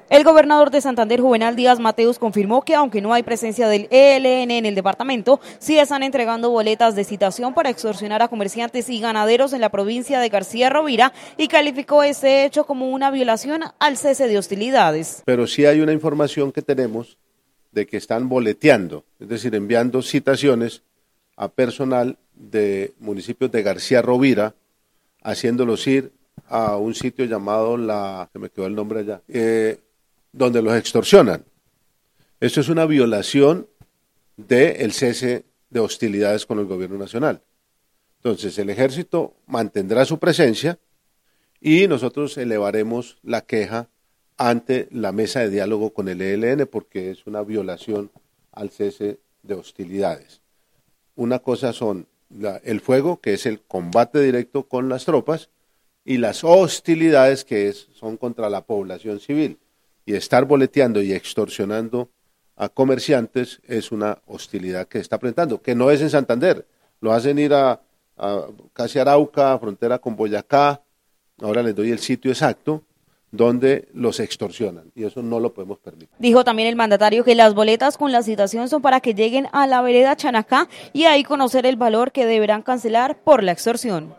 El gobernador de Santander, Juvenal Díaz Mateus, confirmó que aunque no hay presencia del ELN en el departamento, sí están entregando boletas de citación para extorsionar a comerciantes y ganaderos en la provincia de García Rovira y calificó este hecho como una violación al cese de hostilidades. Pero sí hay una información que tenemos de que están boleteando, es decir, enviando citaciones a personal de municipios de García Rovira, haciéndolos ir a un sitio llamado se me quedó el nombre allá, donde los extorsionan. Esto es una violación del cese de hostilidades con el gobierno nacional. Entonces, el ejército mantendrá su presencia y nosotros elevaremos la queja ante la mesa de diálogo con el ELN porque es una violación al cese de hostilidades. Una cosa son el fuego, que es el combate directo con las tropas, y las hostilidades que son contra la población civil. Y estar boleteando y extorsionando a comerciantes es una hostilidad que está presentando, que no es en Santander, lo hacen ir a casi Arauca, frontera con Boyacá, ahora les doy el sitio exacto, donde los extorsionan, y eso no lo podemos permitir. Dijo también el mandatario que las boletas con la citación son para que lleguen a la vereda Chanacá y ahí conocer el valor que deberán cancelar por la extorsión.